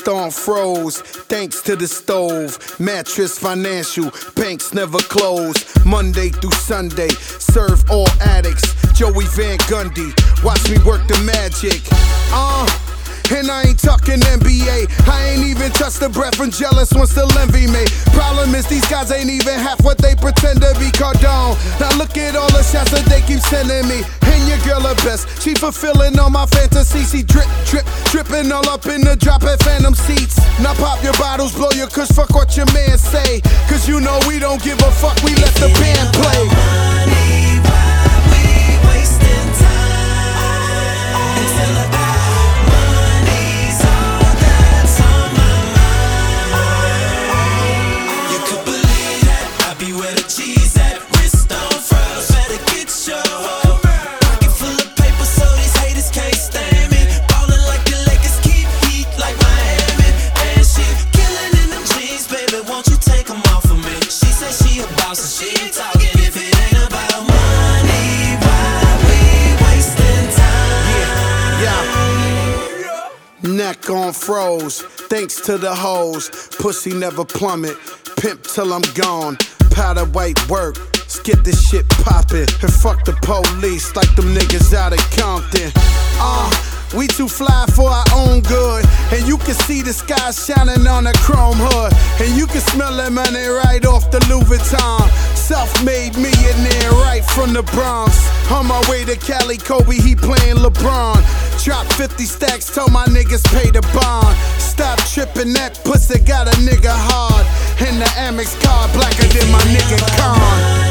wrist on froze, thanks to the stove. Mattress financial, banks never close. Monday through Sunday, serve all addicts. Joey Van Gundy, watch me work the magic. And I ain't talking NBA. I ain't even touched the breath from jealous one still envy me. Problem is these guys ain't even half what they pretend to be. Cardone. Now look at all the shots that they keep sending me. And your girl her best, she fulfilling all my fantasies. She drip, drip, dripping all up in the drop at Phantom seats. Now pop your bottles, blow your kush, fuck what your man say. Cause you know we don't give a fuck, we let the band play. Money, why we wasting time? Until I die. Cheese at wrist on froze. Better get your hoe. Pocket full of paper so these haters can't stand me. Ballin' like the Lakers, keep heat like Miami. And she killin' in them jeans, baby, won't you take them off of me? She said she a boss and she ain't talking if it ain't about money. Why we wasting time? Yeah. Neck on froze, thanks to the hoes. Pussy never plummet, pimp till I'm gone. Powder white work, let's get this shit poppin'. And fuck the police like them niggas out of Compton. We too fly for our own good. And you can see the sky shining on a chrome hood. And you can smell that money right off the Louis Vuitton. Self-made millionaire right from the Bronx. On my way to Cali, Kobe, he playing LeBron. Drop 50 stacks, told my niggas pay the bond. Stop tripping, that pussy got a nigga hard. And the Amex card blacker than my nigga Con.